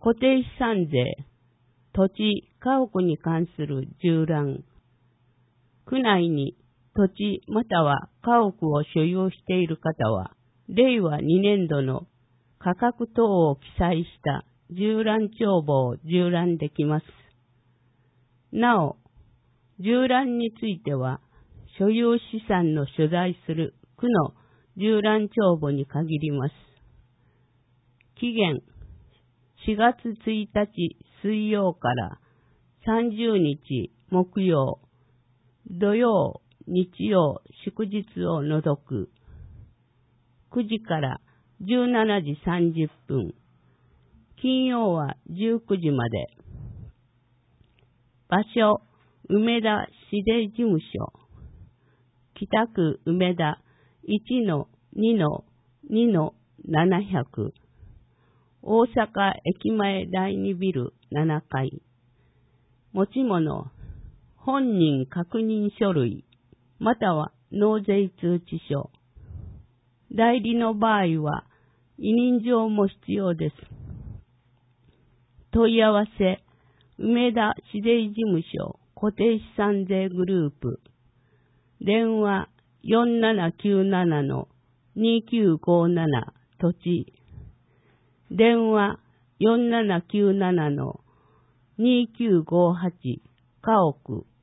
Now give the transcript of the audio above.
固定資産税、土地、家屋に関する縦覧。区内に土地または家屋を所有している方は、令和2年度の価格等を記載した縦覧帳簿を縦覧できます。なお、縦覧については、所有資産の所在する区の縦覧帳簿に限ります。期限4月1日水曜から30日木曜、土曜、日曜、祝日を除く9時から17時30分、金曜は19時まで。場所、梅田市税事務所、北区梅田 1-2-2-700、大阪駅前第2ビル7階。持ち物、本人確認書類、または納税通知書。代理の場合は、委任状も必要です。問い合わせ、梅田市税事務所固定資産税グループ。電話4797-2957土地。電話4797-2958家屋。